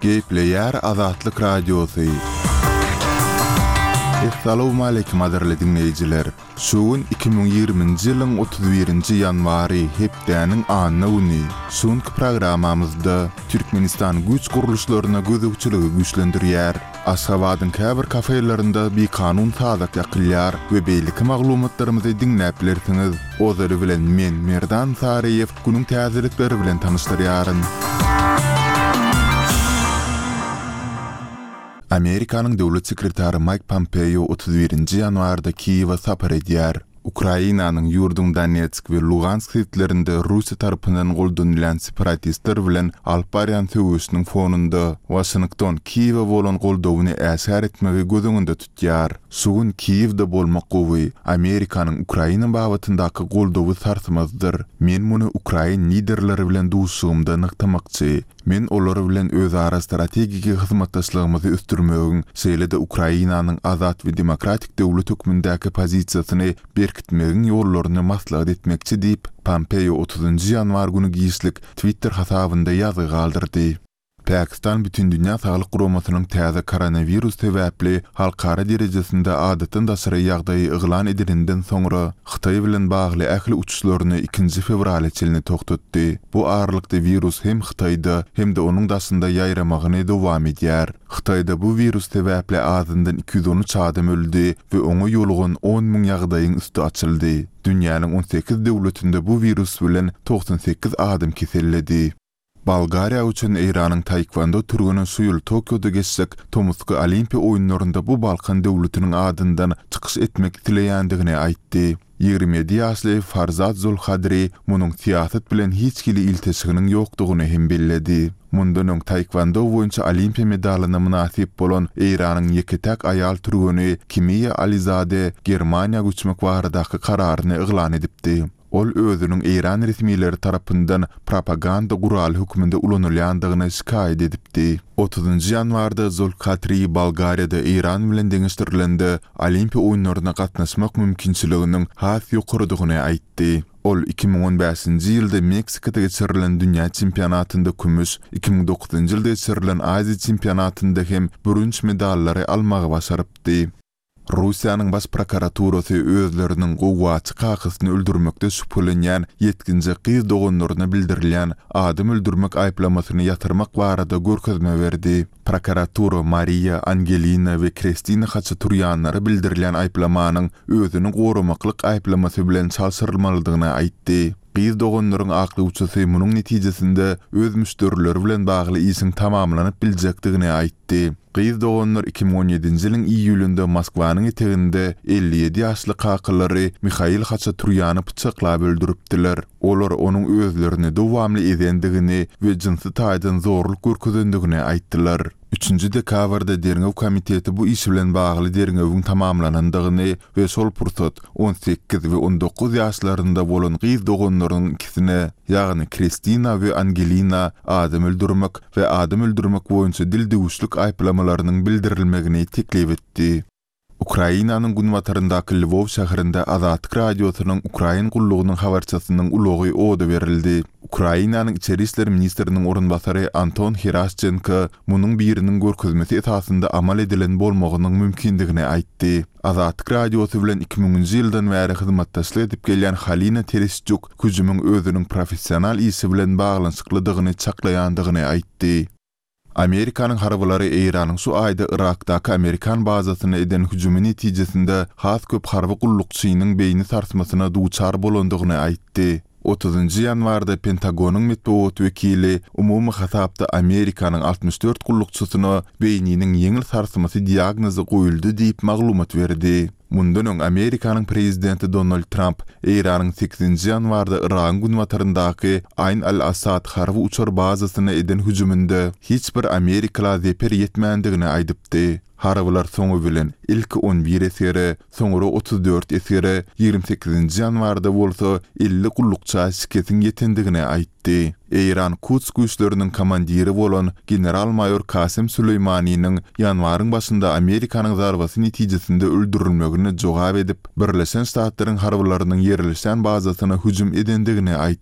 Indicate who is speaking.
Speaker 1: Gepleyer Azatlyk Radiosu. Assalamu alaykum aderli dinleyijiler. Şuun 2020-nji ýylyň 31-nji ýanwary hepdäniň anyny uny. Şuňky programamyzda Türkmenistan güç guruluşlaryna gözükçüligi güýçlendirýär. Aşgabatyň käbir kafelerinde bir kanun taýdak ýakylýar we beýleki maglumatlarymyzy dinläp bilersiňiz. Ozary bilen men Merdan Sareýew günüň täzelikleri bilen tanışdyrýaryn. Amerikanyň döwlet sekretary Mike Pompeo 31-nji ýanwarda Kiýewa sapar edýär. Ukrainanyň ýurdun Donetsk we Lugansk şeherlerinde Russiýa tarapyndan goldanýan separatistler bilen alyp barýan töwüşiniň fonunda Washington Kiýewa bolan goldawyny äsär etmegi gözüňinde tutýar. Şuň Kiýewde bolmak gowy Amerikanyň Ukraina babatyndaky goldawy sarsmazdyr. Men muny Ukraina liderleri bilen duşugymda nyktamakçy. Men olary bilen özara strategik hyzmatdaşlygymyzy üstürmegiň, şeýle-de Ukrainanyň azat we demokratik döwlet hökmündäki pozisiýasyny berkitmegiň ýollaryny maslahat etmekçi diýip Pompeo 30-njy ýanwar güni giýişlik Twitter hasabynda ýazy galdyrdy. Pakistan bütün dünýä saglyk guramasynyň täze koronavirus sebäpli halkara derejesinde adatdan daşary ýagdaýy yglan edilenden soňra Xitay bilen bagly ähli uçuşlaryny 2 fevral çelini toktatdy. Bu aralykda virus hem Xitayda hem de onuň daşynda ýaýramagyny dowam edýär. Xitayda bu virus sebäpli azyndan 213 adam öldü we oňa ýolugan 10.000 ýagdaýyň üstü açyldy. Dünýäniň 18 döwletinde bu virus bilen 98 adam keselledi. Bulgaria üçin Iranyň taekwondo türüne suýul Tokyoda geçsek, Tomsk Olimpiya oýunlarynda bu Balkan döwletiniň adyndan çykyş etmek dileýändigini aýtdy. 27 ýaşly Farzat Zulhadri munyň siýasat bilen hiç kili iltişiginiň ýokdugyny hem belledi. Mundan öň taekwondo boýunça Olimpiya medalyna munasip bolan Iranyň ýeketek aýal türüne Kimiya Alizade Germaniýa güçmek baradaky kararyny eglan edipdi. Ol özünün Iran resmileri tarapyndan propaganda guraly hökmünde ulanylýandygyny şikayet edipdi. 30-njy ýanwarda Zulkhatri Bulgariýada Iran bilen deňişdirilende Olimpiya oýunlaryna gatnaşmak mümkinçiliginiň has ýokarydygyny aýtdy. Ol 2015-nji ýylda Meksikada geçirilen dünýä çempionatynda kümüş, 2009-njy ýylda geçirilen Aziýa çempionatynda hem bürünç medallary almagy başarypdy. Russiýanyň baş prokuraturasy özleriniň gowwaçy kakysyny öldürmekde şüphelenýän 7-nji gyz doganlaryna bildirilýän adam öldürmek aýplamasyny ýatyrmak barada görkezme berdi. Prokuratura Maria Angelina we Kristina Haçaturyanlary bildirilen aýplamanyň özüni goramaklyk aýplamasy bilen çalşyrylmalydygyny aýtdy. Gyz doganlaryň akly uçusy munyň netijesinde öz müşterileri bilen bagly işiň tamamlanyp biljekdigini aýtdy. Gyz doganlar 2017-nji ýylyň iýulynda Moskwanyň eteginde 57 ýaşly kakylary Mikhail Haçaturyany pyçaklap öldüripdiler. Olar onuň özlerini dowamly edendigini we jinsy taýdan zorluk görkezendigini aýtdylar. 3-nji dekabrda Derňew komiteti bu iş bilen bagly Derňewiň tamamlanandygyny we şol pursat 18 we 19 ýaşlarynda bolan gyz doganlaryň ikisine, ýagny Kristina we Angelina adam öldürmek we adam öldürmek boýunça dil döwüşlik aýplamalarynyň bildirilmegini teklip etdi. Ukrainanyň günwataryndaky Lvov şäherinde Azatlyk radiosynyň Ukraina gullugynyň habarçasynyň ulogy oda berildi. Ukrainanyň içeri işler ministriniň orunbasary Anton Heraschenko munyň biriniň görkezmesi esasında amal edilen bolmagynyň mümkindigini aýtdy. Azatlyk radiosy bilen 2000-nji ýyldan bäri hyzmatdaşlyk edip gelýän Halina Teresçuk hüjümüň özüniň professional işi bilen baglanyşyklydygyny çaklaýandygyny aýtdy. Amerikanyň harbalary Iranyň şu aýda Irakdaky Amerikan bazasyna eden hüjümi netijesinde has köp harby gullukçynyň beýni sarsmasyna duçar bolandygyny aýtdy. 30-njy ýanwarda Pentagonyň medeniýet wekili umumy hasapda Amerikanyň 64 gullukçysyna beýniniň ýeňil sarsmasy diagnozy goýuldy diýip maglumat berdi. Mundan öň Amerikanyň prezidenti Donald Trump Iranyň 8-nji ýanwarda Iran günwataryndaky Ayn al-Asad harby uçar bazasyna eden hüjüminde hiç bir Amerikaly zeper ýetmändigini aýdypdy. Harbylar soňu bilen ilki 11 esere, soňra 34 esere, 28-nji ýanwarda bolsa 50 gullukça şiketin ýetendigini aýtdy. Iran Quds güýçleriniň komandiri bolan general-mayor Kasem Süleymanyň ýanwaryň başynda Amerikanyň zarbasy netijesinde öldürilmegini jogap edip, Birleşen Ştatlaryň harbylarynyň ýerleşen bazasyna hüjüm edendigini aýtdy.